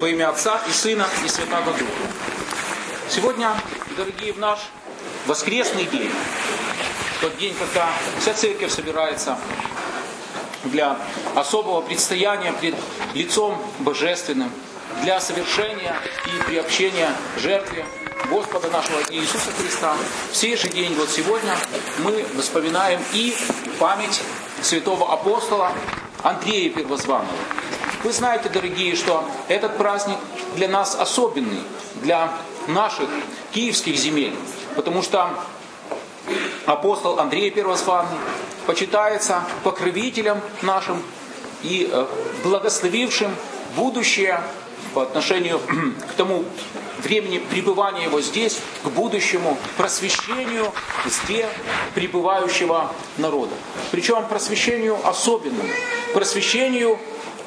Во имя Отца и Сына и Святого Духа. Сегодня, дорогие, в наш воскресный день, тот день, когда вся церковь собирается для особого предстояния пред лицом Божественным, для совершения и приобщения жертве Господа нашего Иисуса Христа. В сей же день, вот сегодня, мы вспоминаем и память святого апостола Андрея Первозванного. Вы знаете, дорогие, что этот праздник для нас особенный, для наших киевских земель, потому что апостол Андрей Первозванный почитается покровителем нашим и благословившим будущее по отношению к тому времени пребывания его здесь, к будущему просвещению здесь пребывающего народа. Причем просвещению особенному, просвещению.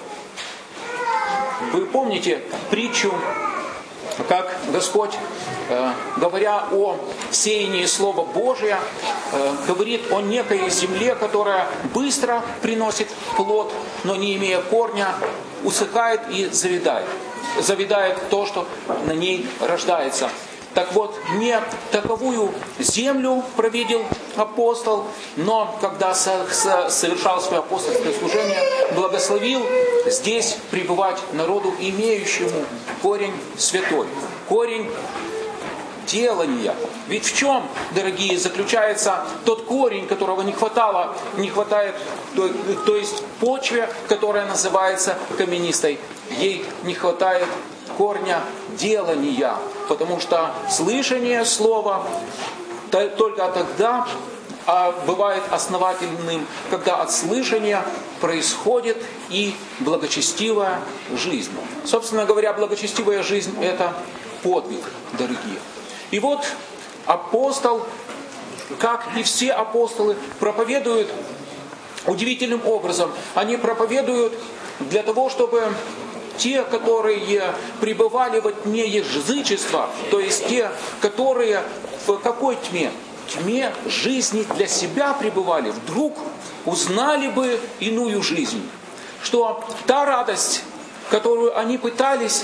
Вы помните притчу, как Господь, говоря о сеянии Слова Божия, говорит о некой земле, которая быстро приносит плод, но не имея корня, усыхает и завядает. Завядает то, что на ней рождается. Так вот, не таковую землю провидел апостол, но когда совершал свое апостольское служение, благословил здесь пребывать народу, имеющему корень святой, корень делания. Ведь в чем, дорогие, заключается тот корень, которого не хватает, то есть почве, которая называется каменистой. Ей не хватает корня делания, потому что слышание слова только тогда бывает основательным, когда от слышания происходит и благочестивая жизнь. Собственно говоря, благочестивая жизнь – это подвиг, дорогие. И вот апостол, как и все апостолы, проповедуют удивительным образом. Они проповедуют для того, чтобы те, которые пребывали во тьме язычества, то есть те, которые в какой тьме? Тьме жизни для себя пребывали, вдруг узнали бы иную жизнь. Что та радость, которую они пытались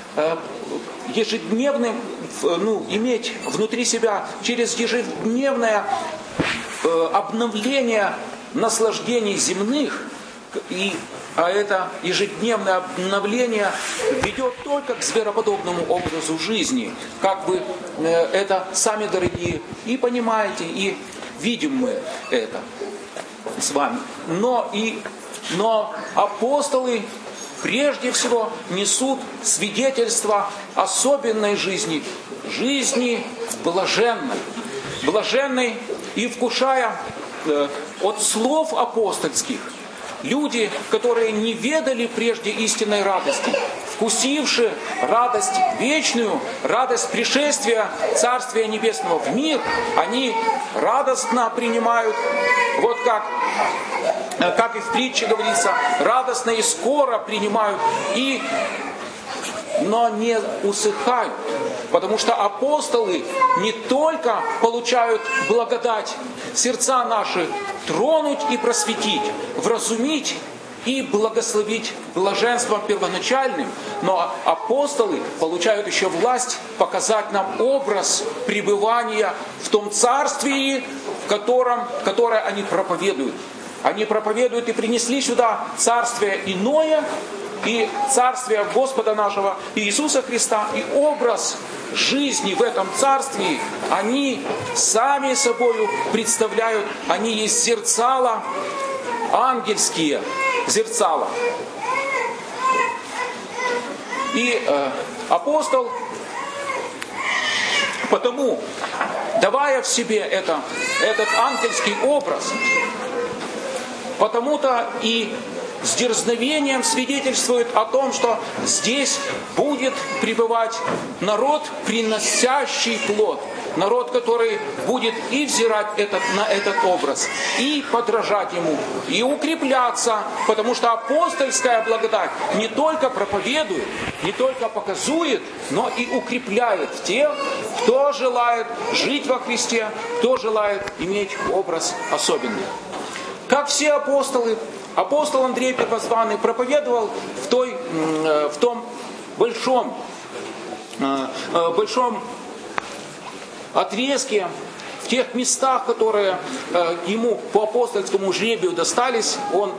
ежедневно иметь внутри себя через ежедневное обновление наслаждений земных, а это ежедневное обновление ведет только к звероподобному образу жизни. Как вы это сами, дорогие, и понимаете, и видим мы это с вами. Но апостолы прежде всего несут свидетельство особенной жизни, жизни блаженной и вкушая от слов апостольских. Люди, которые не ведали прежде истинной радости, вкусивши радость вечную, радость пришествия Царствия Небесного в мир, они радостно принимают, вот как и в притче говорится, радостно и скоро принимают, но не усыхают. Потому что апостолы не только получают благодать сердца наши тронуть и просветить, вразумить и благословить блаженством первоначальным, но апостолы получают еще власть показать нам образ пребывания в том царствии, которое они проповедуют. Они проповедуют и принесли сюда царствие иное, и царствие Господа нашего Иисуса Христа, и образ жизни в этом царстве они сами собою представляют, они есть зерцала, ангельские зерцала. И апостол, потому, давая в себе этот ангельский образ, потому-то и с дерзновением свидетельствует о том, что здесь будет пребывать народ, приносящий плод. Народ, который будет и взирать на этот образ, и подражать ему, и укрепляться, потому что апостольская благодать не только проповедует, не только показует, но и укрепляет тех, кто желает жить во Христе, кто желает иметь образ особенный. Как все апостолы, апостол Андрей Первозванный проповедовал в том большом отрезке, в тех местах, которые ему по апостольскому жребию достались,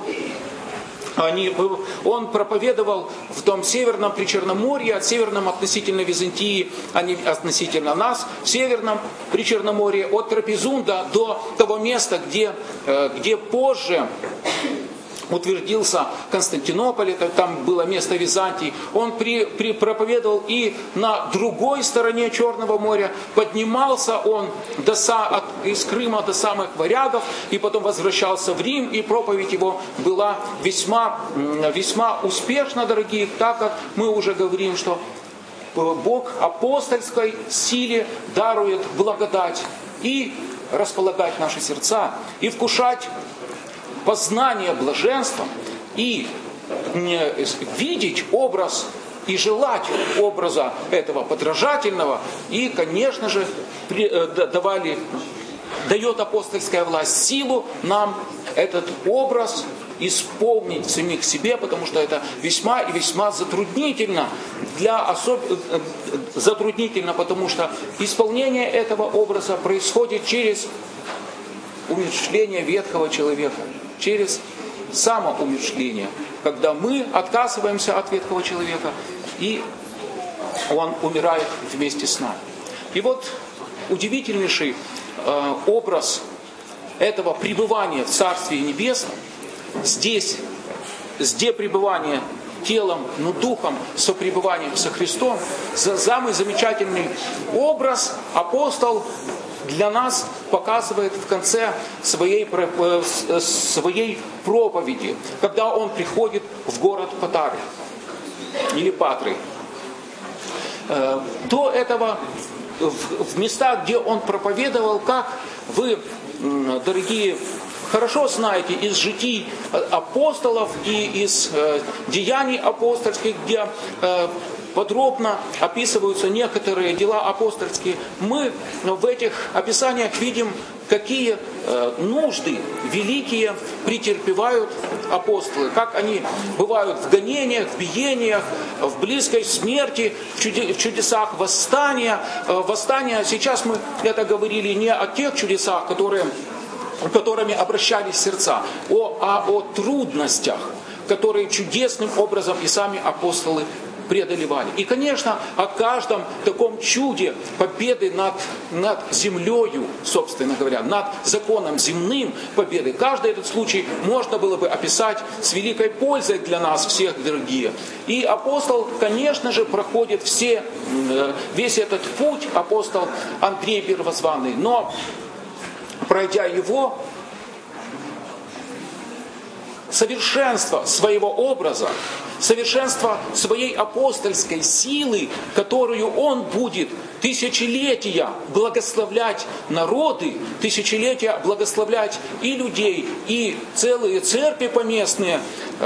он проповедовал в том северном Причерноморье, от северном относительно Византии, а не относительно нас, в северном Причерноморье, от Трапезунда до того места, где позже утвердился Константинополь, там было место Византии. Он проповедовал и на другой стороне Черного моря. Поднимался он из Крыма до самых Варягов, и потом возвращался в Рим, и проповедь его была весьма, весьма успешна, дорогие, так как мы уже говорим, что Бог апостольской силе дарует благодать и располагать наши сердца, и вкушать познание блаженства, и видеть образ и желать образа этого подражательного. И, конечно же, дает апостольская власть силу нам этот образ исполнить в самих себе, потому что это весьма и весьма затруднительно, затруднительно, потому что исполнение этого образа происходит через умерщвление ветхого человека, через самоумерщвление, когда мы отказываемся от ветхого человека, и он умирает вместе с нами. И вот удивительнейший образ этого пребывания в Царстве Небесном, здесь, где пребывание телом, но духом, сопребыванием со Христом, самый замечательный образ апостол для нас показывает в конце своей проповеди, когда он приходит в город Патары или Патры. До этого в местах, где он проповедовал, как вы, дорогие, хорошо знаете из житий апостолов и из деяний апостольских, где подробно описываются некоторые дела апостольские, мы в этих описаниях видим, какие нужды великие претерпевают апостолы, как они бывают в гонениях, в биениях, в близкой смерти, в чудесах восстания. Сейчас мы это говорили не о тех чудесах, которыми обращались сердца, а о трудностях, которые чудесным образом и сами апостолы преодолевали. И, конечно, о каждом таком чуде победы над землею, собственно говоря, над законом земным победы, каждый этот случай можно было бы описать с великой пользой для нас всех, дорогие. И апостол, конечно же, проходит весь этот путь, апостол Андрей Первозванный, но пройдя его, совершенство своего образа, совершенство своей апостольской силы, которую он будет тысячелетия благословлять народы, тысячелетия благословлять и людей, и целые церкви поместные.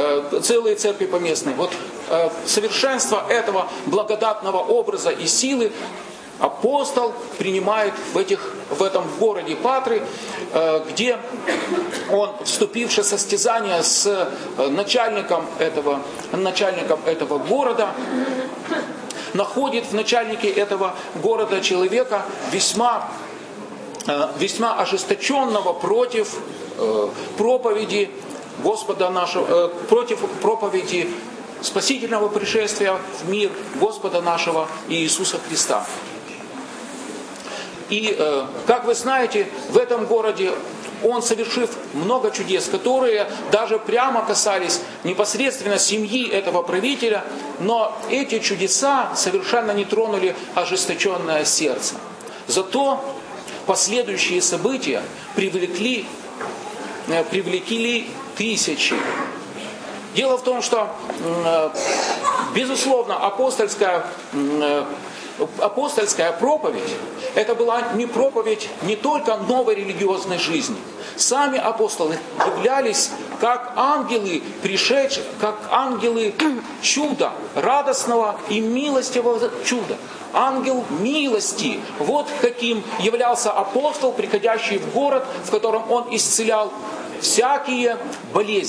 Вот совершенство этого благодатного образа и силы апостол принимает в этом городе Патры, где он, вступивший в состязание с начальником этого города, находит в начальнике этого города человека весьма ожесточенного против проповеди Господа нашего, против проповеди спасительного пришествия в мир Господа нашего Иисуса Христа. И, как вы знаете, в этом городе он, совершив много чудес, которые даже прямо касались непосредственно семьи этого правителя, но эти чудеса совершенно не тронули ожесточенное сердце. Зато последующие события привлекли тысячи. Дело в том, что, безусловно, апостольская проповедь, это была не проповедь не только новой религиозной жизни. Сами апостолы являлись как ангелы, пришедшие, как ангелы чуда, радостного и милостивого чуда. Ангел милости. Вот каким являлся апостол, приходящий в город, в котором он исцелял всякие болезни,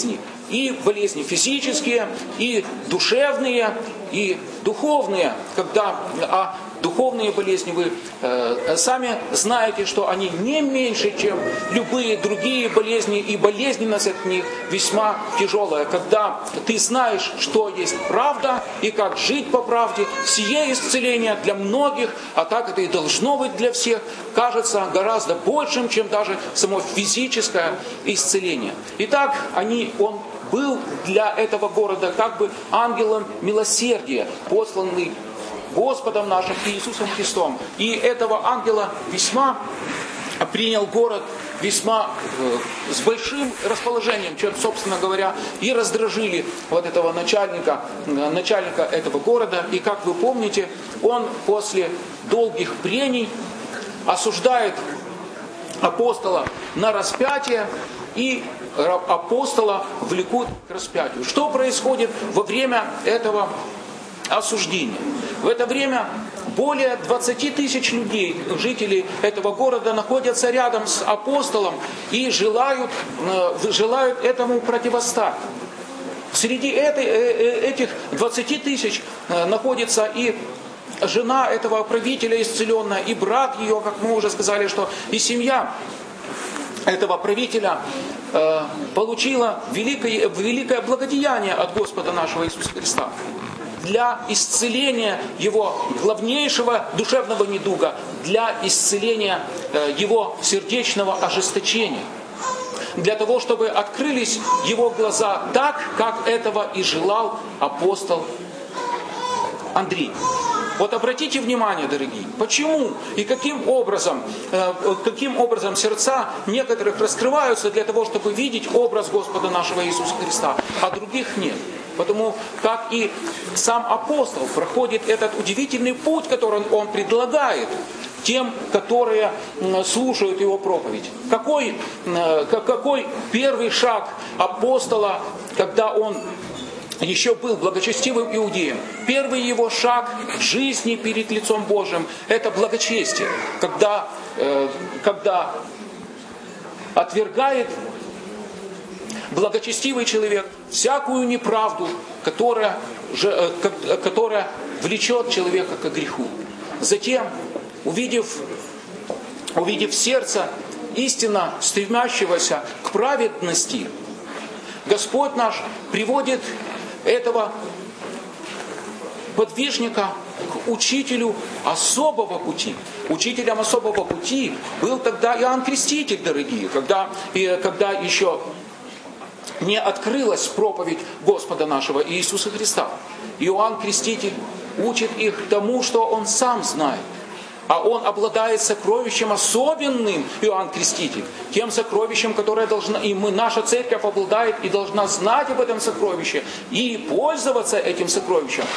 и болезни физические, и душевные, и духовные. А духовные болезни вы сами знаете, что они не меньше, чем любые другие болезни, и болезненность от них весьма тяжелая. Когда ты знаешь, что есть правда и как жить по правде, сие исцеление для многих, а так это и должно быть для всех, кажется гораздо большим, чем даже само физическое исцеление. Итак, он был для этого города как бы ангелом милосердия, посланный Господом нашим Иисусом Христом. И этого ангела весьма принял город весьма с большим расположением, чем, собственно говоря, и раздражили вот этого начальника этого города. И, как вы помните, он после долгих прений осуждает апостола на распятие, и апостола влекут к распятию. Что происходит во время этого осуждения? В это время более 20 тысяч людей, жителей этого города, находятся рядом с апостолом и желают этому противостать. Среди этих 20 тысяч находится и жена этого правителя исцеленная, и брат ее, как мы уже сказали, что и семья этого правителя получила великое благодеяние от Господа нашего Иисуса Христа для исцеления его главнейшего душевного недуга, для исцеления его сердечного ожесточения, для того, чтобы открылись его глаза так, как этого и желал апостол Андрей. Вот обратите внимание, дорогие, почему и каким образом сердца некоторых раскрываются для того, чтобы видеть образ Господа нашего Иисуса Христа, а других нет. Потому как и сам апостол проходит этот удивительный путь, который он предлагает тем, которые слушают его проповедь. Какой первый шаг апостола, когда он еще был благочестивым иудеем? Первый его шаг в жизни перед лицом Божьим – это благочестие, когда отвергает благочестивый человек всякую неправду, которая влечет человека к греху. Затем, увидев сердце истинно стремящегося к праведности, Господь наш приводит этого подвижника к учителю особого пути. Учителем особого пути был тогда Иоанн Креститель, дорогие, когда еще не открылась проповедь Господа нашего Иисуса Христа. Иоанн Креститель учит их тому, что он сам знает. А он обладает сокровищем особенным, Иоанн Креститель, тем сокровищем, которое наша церковь обладает и должна знать об этом сокровище и пользоваться этим сокровищем.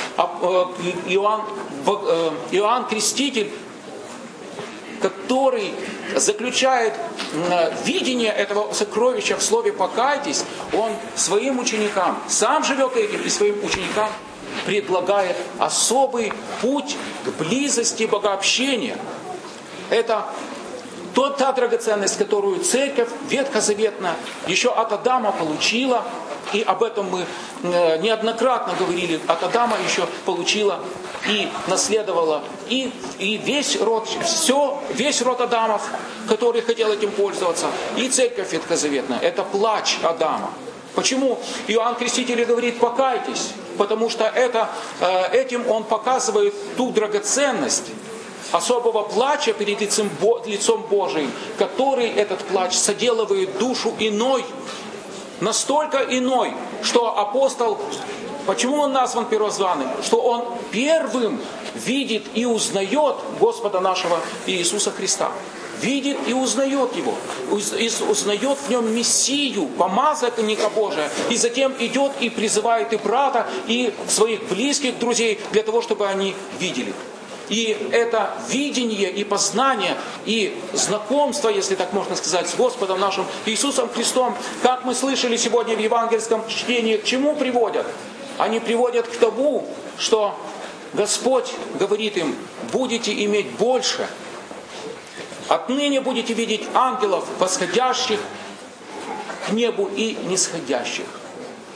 Иоанн Креститель, который заключает видение этого сокровища в слове «покайтесь», он своим ученикам, сам живет этим, и своим ученикам предлагает особый путь к близости богообщения. Это та драгоценность, которую церковь ветхозаветная еще от Адама получила, и об этом мы неоднократно говорили, от Адама еще получила и наследовала и весь род Адамов, который хотел этим пользоваться, и церковь ветхозаветная. Это плач Адама. Почему Иоанн Креститель говорит «покайтесь»? Потому что этим он показывает ту драгоценность особого плача перед лицом Божиим, который этот плач соделывает душу иной, настолько иной, что апостол, почему он назван первозваным? Что он первым видит и узнает Господа нашего Иисуса Христа. Видит и узнает Его, узнает в Нем Мессию, помазанника Божия, и затем идет и призывает и брата, и своих близких друзей для того, чтобы они видели. И это видение и познание, и знакомство, если так можно сказать, с Господом нашим Иисусом Христом, как мы слышали сегодня в евангельском чтении, к чему приводят? Они приводят к тому, что Господь говорит им: будете иметь больше. Отныне будете видеть ангелов, восходящих к небу и нисходящих.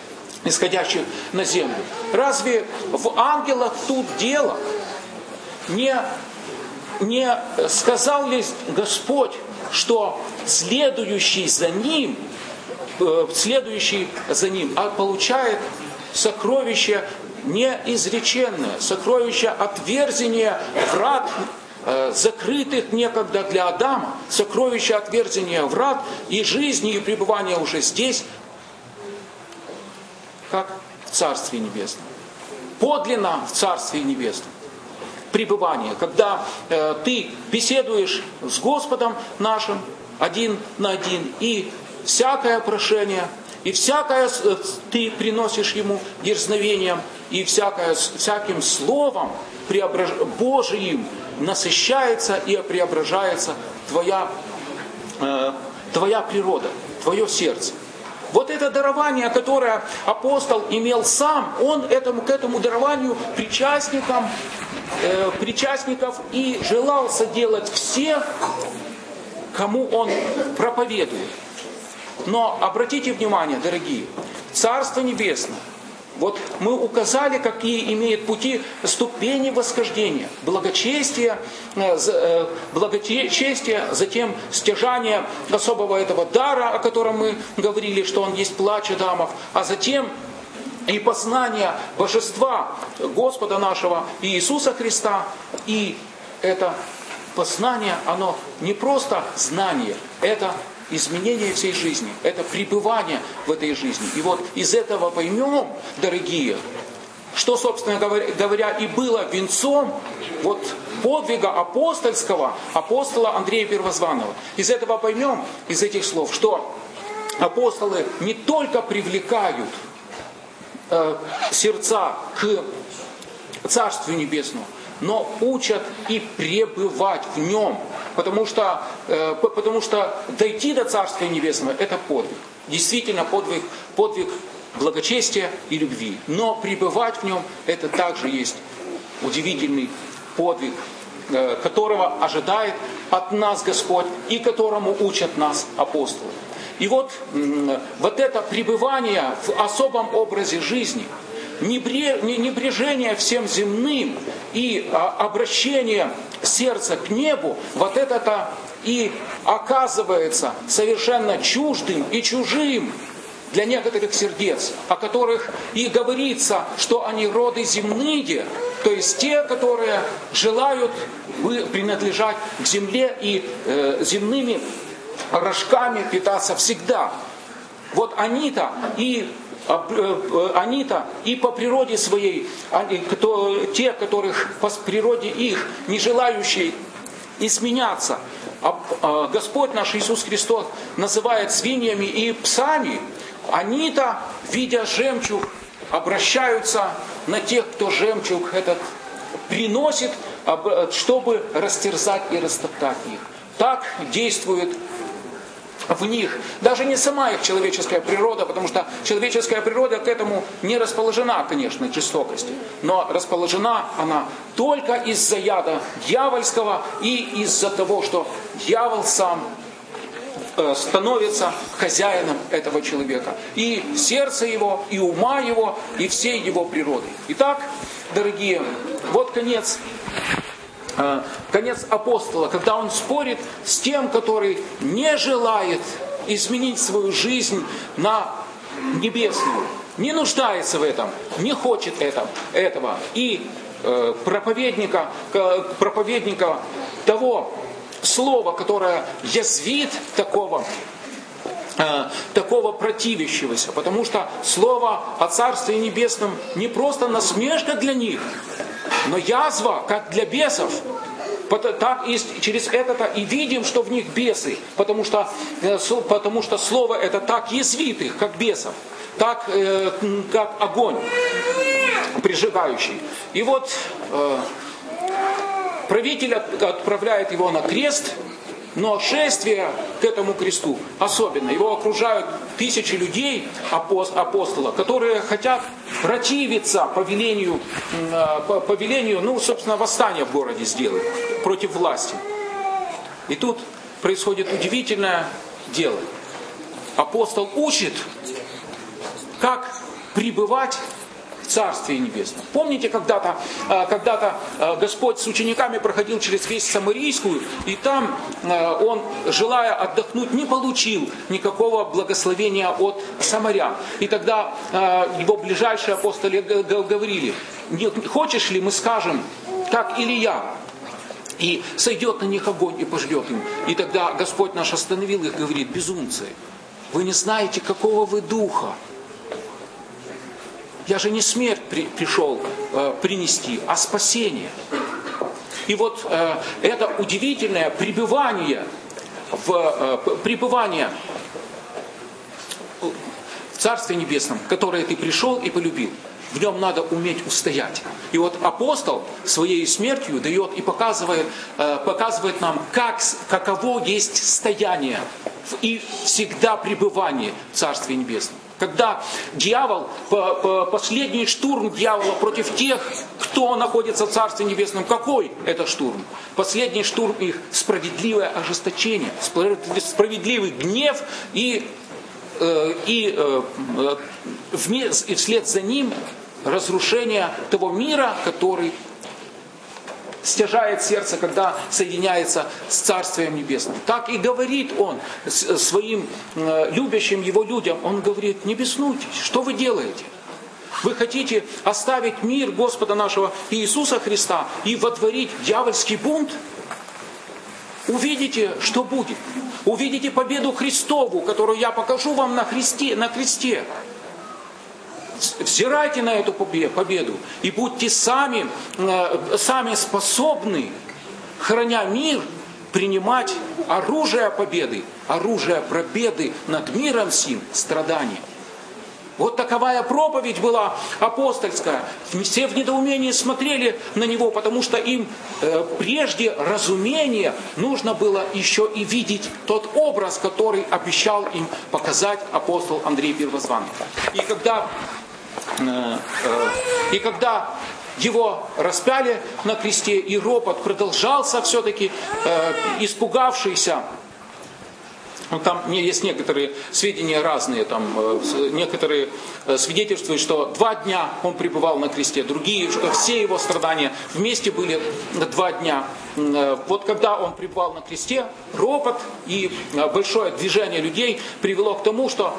исходящих на землю. Разве в ангелах тут дело? Не сказал ли Господь, что следующий за ним, получает сокровище неизреченное, сокровище отверзения врат, закрытых некогда для Адама, сокровище отверзения врат и жизни, и пребывания уже здесь, как в Царстве Небесном. Подлинно в Царстве Небесном. Пребывание, когда ты беседуешь с Господом нашим один на один, и всякое прошение, и всякое ты приносишь Ему дерзновением, и всяким словом Божиим насыщается и преображается твоя природа, твое сердце. Вот это дарование, которое апостол имел сам, он к этому дарованию причастников и желал соделать все, кому он проповедует. Но обратите внимание, дорогие, Царство Небесное, вот мы указали, какие имеют пути ступени восхождения. Благочестие, затем стяжание особого этого дара, о котором мы говорили, что он есть плач Адамов, а затем и познание Божества Господа нашего Иисуса Христа. И это познание, оно не просто знание, это изменение всей жизни, это пребывание в этой жизни. И вот из этого поймем, дорогие, что, собственно говоря, и было венцом вот подвига апостольского, апостола Андрея Первозванного. Из этого поймем, из этих слов, что апостолы не только привлекают сердца к Царству Небесному, но учат и пребывать в нем. Потому что дойти до Царствия Небесного – это подвиг. Действительно подвиг благочестия и любви. Но пребывать в нем – это также есть удивительный подвиг, которого ожидает от нас Господь и которому учат нас апостолы. И вот это пребывание в особом образе жизни, небрежение всем земным и обращение сердца к небу, вот это-то и оказывается совершенно чуждым и чужим для некоторых сердец, о которых и говорится, что они роды земные, то есть те, которые желают принадлежать к земле и земными рожками питаться всегда. Вот они-то и по природе своей, те, которых по природе их, не желающие изменяться, Господь наш Иисус Христос называет свиньями и псами, они-то, видя жемчуг, обращаются на тех, кто жемчуг этот приносит, чтобы растерзать и растоптать их. Так действует в них даже не сама их человеческая природа, потому что человеческая природа к этому не расположена, конечно, к жестокости, но расположена она только из-за яда дьявольского и из-за того, что дьявол сам становится хозяином этого человека. И сердца его, и ума его, и всей его природы. Итак, дорогие, вот конец апостола, когда он спорит с тем, который не желает изменить свою жизнь на небесную, не нуждается в этом, не хочет этого. И проповедника того слова, которое язвит такого противящегося, потому что слово о Царстве Небесном не просто насмешка для них, но язва, как для бесов. Так и через это и видим, что в них бесы, потому что слово это так язвит их, как бесов, так как огонь прижигающий. И вот правитель отправляет его на крест, но шествие к этому кресту особенно. Его окружают тысячи людей, апостола, которые хотят противиться повелению, собственно, восстание в городе сделать против власти. И тут происходит удивительное дело. Апостол учит, как пребывать в Царстве Небесном. Помните, когда-то Господь с учениками проходил через весь Самарийскую, и там Он, желая отдохнуть, не получил никакого благословения от самарян. И тогда Его ближайшие апостолы говорили: «Не хочешь ли, мы скажем, как Илия, и сойдет на них огонь и пожрет им». И тогда Господь наш остановил их, говорит: «Безумцы, вы не знаете, какого вы духа. Я же не смерть пришел принести, а спасение». И вот это удивительное пребывание в Царстве Небесном, которое ты пришел и полюбил, в нем надо уметь устоять. И вот апостол своей смертью дает и показывает нам, каково есть стояние и всегда пребывание в Царстве Небесном. Когда дьявол, последний штурм дьявола против тех, кто находится в Царстве Небесном, какой это штурм? Последний штурм их — справедливое ожесточение, справедливый гнев и вслед за ним разрушение того мира, который стяжает сердце, когда соединяется с Царствием Небесным. Так и говорит Он своим любящим Его людям. Он говорит: не беснуйтесь, что вы делаете? Вы хотите оставить мир Господа нашего Иисуса Христа и водворить дьявольский бунт? Увидите, что будет. Увидите победу Христову, которую я покажу вам на кресте. Взирайте на эту победу и будьте сами способны, храня мир, принимать оружие победы над миром сим, страдания. Вот таковая проповедь была апостольская. Все в недоумении смотрели на него, потому что им прежде разумения нужно было еще и видеть тот образ, который обещал им показать апостол Андрей Первозванный. И когда его распяли на кресте, и ропот продолжался все-таки, испугавшийся. Там есть некоторые сведения разные, некоторые свидетельствуют, что 2 дня он пребывал на кресте, другие, что все его страдания вместе были 2 дня. Вот когда он пребывал на кресте, ропот и большое движение людей привело к тому, что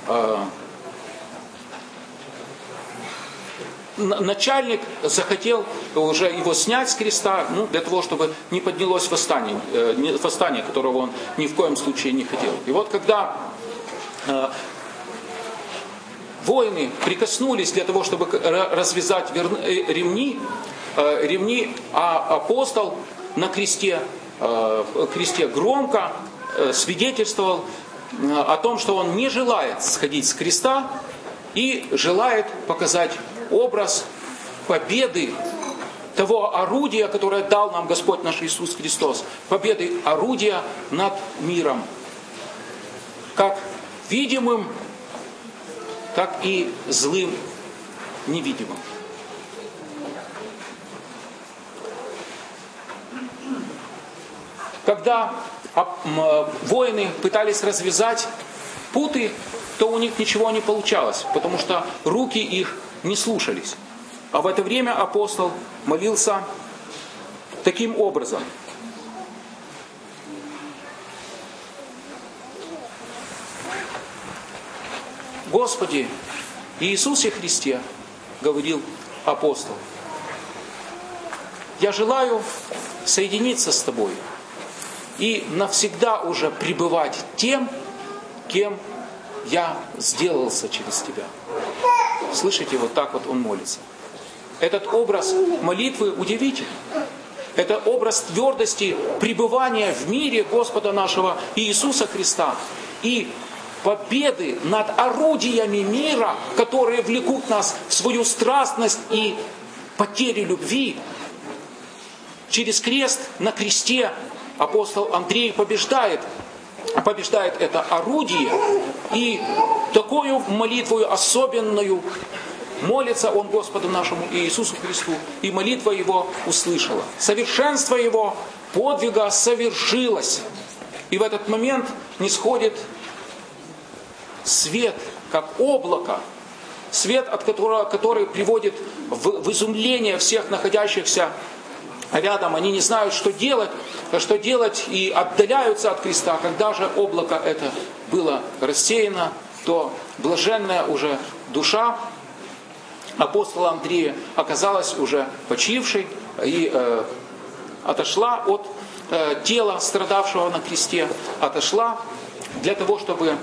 начальник захотел уже его снять с креста, для того, чтобы не поднялось восстание, которого он ни в коем случае не хотел. И вот когда воины прикоснулись для того, чтобы развязать ремни, а апостол на кресте громко свидетельствовал о том, что он не желает сходить с креста и желает показать образ победы того орудия, которое дал нам Господь наш Иисус Христос. Победы орудия над миром. Как видимым, так и злым невидимым. Когда воины пытались развязать путы, то у них ничего не получалось, потому что руки их не слушались. А в это время апостол молился таким образом: Господи Иисусе Христе, говорил апостол, я желаю соединиться с Тобой и навсегда уже пребывать тем, кем я сделался через Тебя. Слышите, вот так вот он молится. Этот образ молитвы удивительный. Это образ твердости пребывания в мире Господа нашего Иисуса Христа и победы над орудиями мира, которые влекут нас в свою страстность и потерю любви. Через крест на кресте апостол Андрей побеждает это орудие, и такую молитвою особенную молится он Господу нашему Иисусу Христу, и молитва его услышала. Совершенство его подвига совершилось. И в этот момент нисходит свет, как облако, свет, который приводит в изумление всех находящихся рядом. Они не знают, что делать, и отдаляются от креста. Когда же облако это было рассеяно, то блаженная уже душа апостола Андрея оказалась уже почившей и отошла от тела, страдавшего на кресте, отошла для того, чтобы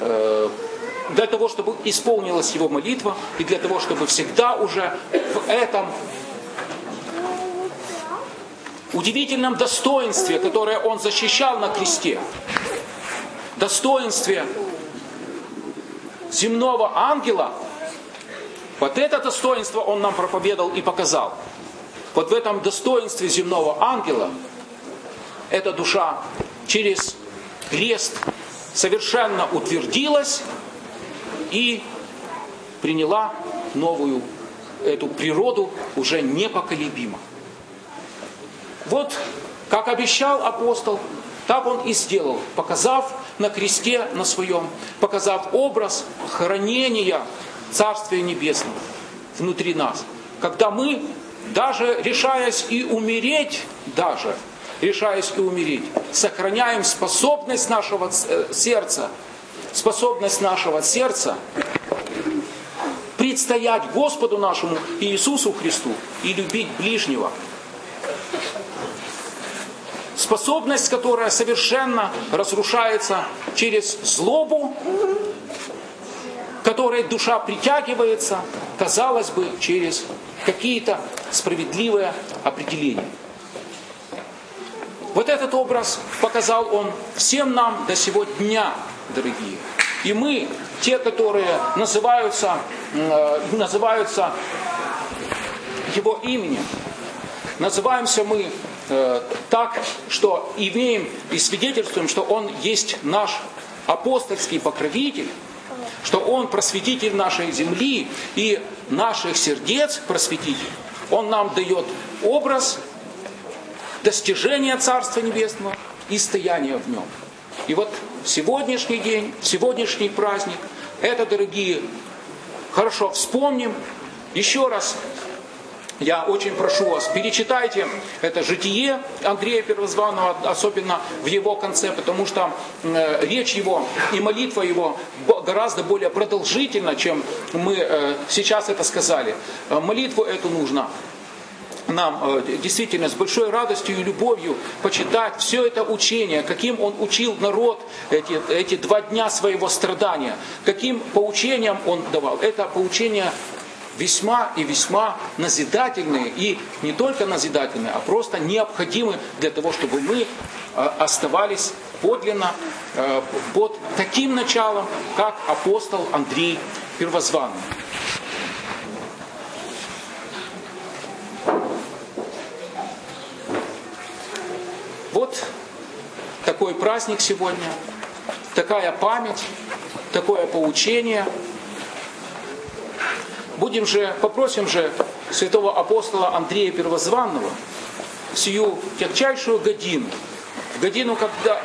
исполнилась его молитва, и для того, чтобы всегда уже в этом удивительном достоинстве, которое он защищал на кресте, достоинстве земного ангела, вот это достоинство он нам проповедовал и показал. Вот в этом достоинстве земного ангела эта душа через крест совершенно утвердилась и приняла новую эту природу уже непоколебимо. Вот как обещал апостол, так он и сделал, показав на кресте на своем, показав образ хранения Царствия Небесного внутри нас. Когда мы, даже решаясь и умереть, сохраняем способность нашего сердца предстоять Господу нашему Иисусу Христу и любить ближнего. Способность, которая совершенно разрушается через злобу, которой душа притягивается, казалось бы, через какие-то справедливые определения. Вот этот образ показал он всем нам до сего дня, дорогие. И мы, те, которые называются его именем, называемся мы так, что имеем и свидетельствуем, что он есть наш апостольский покровитель, что он просветитель нашей земли и наших сердец просветитель. Он нам дает образ достижения Царства Небесного и стояния в нем. И вот сегодняшний день, сегодняшний праздник, это, дорогие, хорошо вспомним. Еще раз я очень прошу вас, перечитайте это житие Андрея Первозванного, особенно в его конце, потому что речь его и молитва его гораздо более продолжительна, чем мы сейчас это сказали. Молитву эту нужно нам действительно с большой радостью и любовью почитать все это учение, каким он учил народ эти 2 дня своего страдания, каким поучением он давал. Это поучение весьма и весьма назидательные, и не только назидательные, а просто необходимы для того, чтобы мы оставались подлинно под таким началом, как апостол Андрей Первозванный. Вот такой праздник сегодня, такая память, такое поучение. Попросим же святого апостола Андрея Первозванного сию тягчайшую годину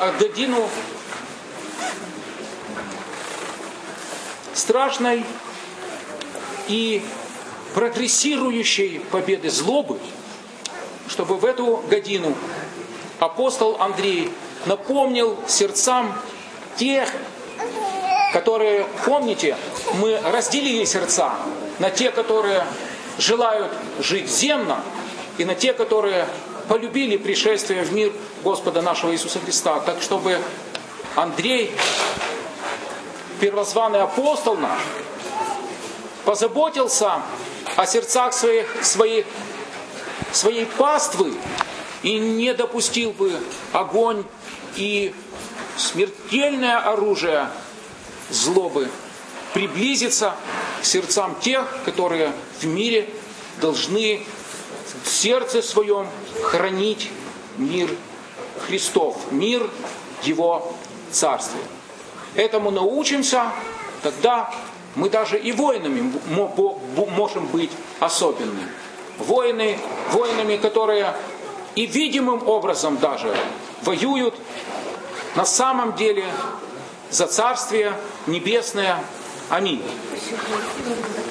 страшной и прогрессирующей победы злобы, чтобы в эту годину апостол Андрей напомнил сердцам тех, которые, помните, мы разделили сердца на те, которые желают жить земно, и на те, которые полюбили пришествие в мир Господа нашего Иисуса Христа. Так, чтобы Андрей, первозванный апостол наш, позаботился о сердцах своей паствы и не допустил бы огонь и смертельное оружие злобы приблизиться к сердцам тех, которые в мире должны в сердце своем хранить мир Христов, мир Его Царствия. Этому научимся, тогда мы даже и воинами можем быть особенными. Воинами, которые и видимым образом даже воюют на самом деле за Царствие Небесное. Аминь.